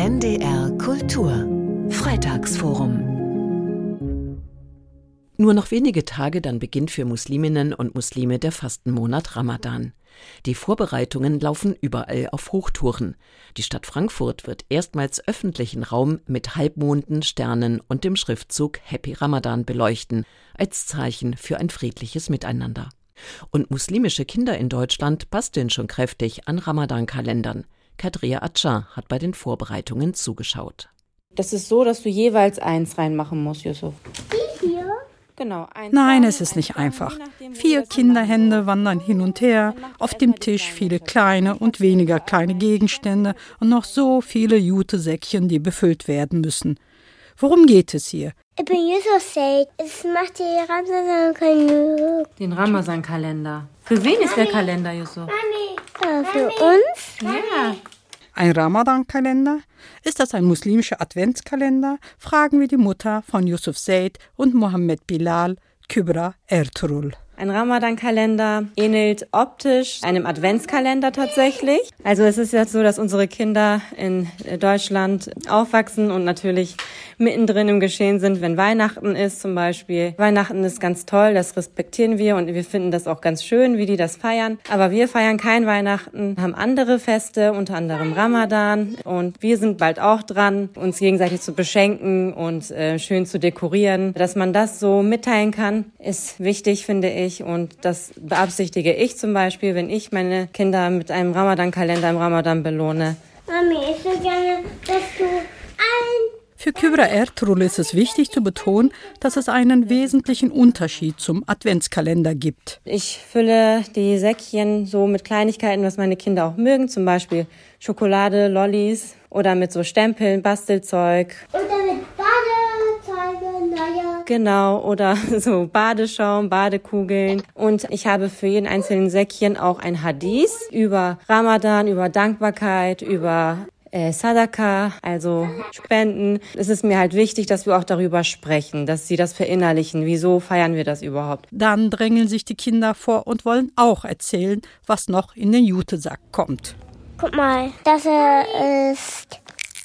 NDR Kultur Freitagsforum. Nur noch wenige Tage, dann beginnt für Musliminnen und Muslime der Fastenmonat Ramadan. Die Vorbereitungen laufen überall auf Hochtouren. Die Stadt Frankfurt wird erstmals öffentlichen Raum mit Halbmonden, Sternen und dem Schriftzug Happy Ramadan beleuchten, als Zeichen für ein friedliches Miteinander. Und muslimische Kinder in Deutschland basteln schon kräftig an Ramadan-Kalendern. Kadria Acar hat bei den Vorbereitungen zugeschaut. Das ist so, dass du jeweils eins reinmachen musst, Yusuf. Wie hier? Genau. Nein, es ist nicht einfach. 4 Kinderhände wandern hin und her, auf dem Tisch viele kleine und weniger kleine Gegenstände und noch so viele Jutesäckchen, die befüllt werden müssen. Worum geht es hier? Ich bin Yusuf Said. Es macht die Ramadan-Kalender. Den Ramazan-Kalender. Für wen ist der Kalender, Yusuf? Für uns? Ja. Ein Ramadan-Kalender? Ist das ein muslimischer Adventskalender? Fragen wir die Mutter von Yusuf Said und Mohammed Bilal, Kübra Ertuğrul. Ein Ramadan-Kalender ähnelt optisch einem Adventskalender tatsächlich. Also es ist jetzt so, dass unsere Kinder in Deutschland aufwachsen und natürlich mittendrin im Geschehen sind, wenn Weihnachten ist zum Beispiel. Weihnachten ist ganz toll, das respektieren wir und wir finden das auch ganz schön, wie die das feiern. Aber wir feiern kein Weihnachten, haben andere Feste, unter anderem Ramadan. Und wir sind bald auch dran, uns gegenseitig zu beschenken und schön zu dekorieren. Dass man das so mitteilen kann, ist wichtig, finde ich. Und das beabsichtige ich zum Beispiel, wenn ich meine Kinder mit einem Ramadan-Kalender im Ramadan belohne. Mami, ich will gerne, dass du Für Kübra Ertuğrul ist es wichtig zu betonen, dass es einen wesentlichen Unterschied zum Adventskalender gibt. Ich fülle die Säckchen so mit Kleinigkeiten, was meine Kinder auch mögen, zum Beispiel Schokolade, Lollis oder mit so Stempeln, Bastelzeug. Oder mit Badezeugen, naja. Genau, oder so Badeschaum, Badekugeln. Und ich habe für jeden einzelnen Säckchen auch ein Hadith über Ramadan, über Dankbarkeit, über Sadaka, also Spenden. Es ist mir halt wichtig, dass wir auch darüber sprechen, dass sie das verinnerlichen. Wieso feiern wir das überhaupt? Dann drängeln sich die Kinder vor und wollen auch erzählen, was noch in den Jutesack kommt. Guck mal, das ist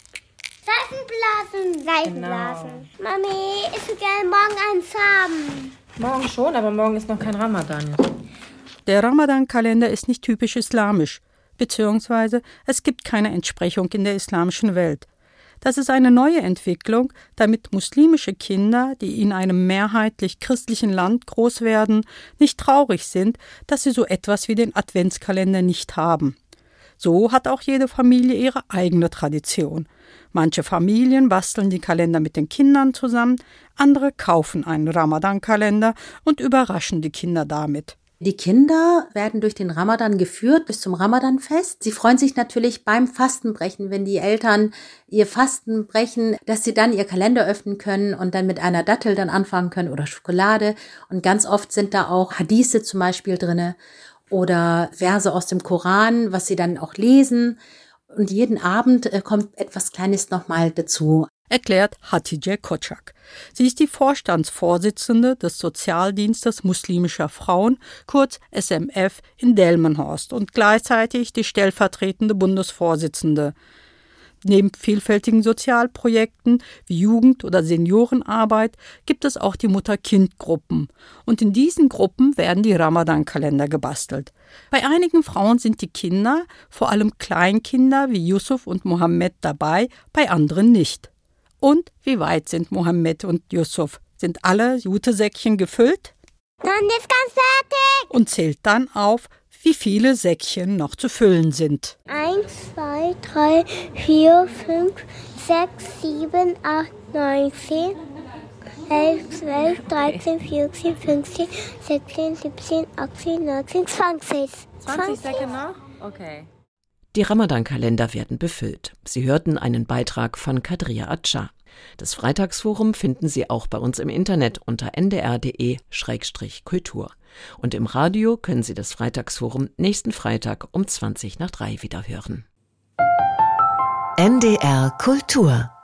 Seifenblasen. Genau. Mami, ich will gerne morgen eins haben. Morgen schon, aber morgen ist noch kein Ramadan. Der Ramadan-Kalender ist nicht typisch islamisch, beziehungsweise es gibt keine Entsprechung in der islamischen Welt. Das ist eine neue Entwicklung, damit muslimische Kinder, die in einem mehrheitlich christlichen Land groß werden, nicht traurig sind, dass sie so etwas wie den Adventskalender nicht haben. So hat auch jede Familie ihre eigene Tradition. Manche Familien basteln die Kalender mit den Kindern zusammen, andere kaufen einen Ramadan-Kalender und überraschen die Kinder damit. Die Kinder werden durch den Ramadan geführt bis zum Ramadanfest. Sie freuen sich natürlich beim Fastenbrechen, wenn die Eltern ihr Fasten brechen, dass sie dann ihr Kalender öffnen können und dann mit einer Dattel dann anfangen können oder Schokolade. Und ganz oft sind da auch Hadithe zum Beispiel drinne oder Verse aus dem Koran, was sie dann auch lesen. Und jeden Abend kommt etwas Kleines nochmal dazu. Erklärt Hatice Koçak. Sie ist die Vorstandsvorsitzende des Sozialdienstes muslimischer Frauen, kurz SMF, in Delmenhorst und gleichzeitig die stellvertretende Bundesvorsitzende. Neben vielfältigen Sozialprojekten wie Jugend- oder Seniorenarbeit gibt es auch die Mutter-Kind-Gruppen. Und in diesen Gruppen werden die Ramadan-Kalender gebastelt. Bei einigen Frauen sind die Kinder, vor allem Kleinkinder wie Yusuf und Mohammed dabei, bei anderen nicht. Und wie weit sind Mohammed und Yusuf? Sind alle Jutesäckchen gefüllt? Dann ist ganz fertig. Und zählt dann auf, wie viele Säckchen noch zu füllen sind. 1, 2, 3, 4, 5, 6, 7, 8, 9, 10, 11, 12, 13, 14, 15, 16, 17, 18, 19, 20. 20 Säcke noch? Okay. Die Ramadan-Kalender werden befüllt. Sie hörten einen Beitrag von Kadria Acar. Das Freitagsforum finden Sie auch bei uns im Internet unter ndr.de/kultur. Und im Radio können Sie das Freitagsforum nächsten Freitag um 2:20 wieder hören. NDR Kultur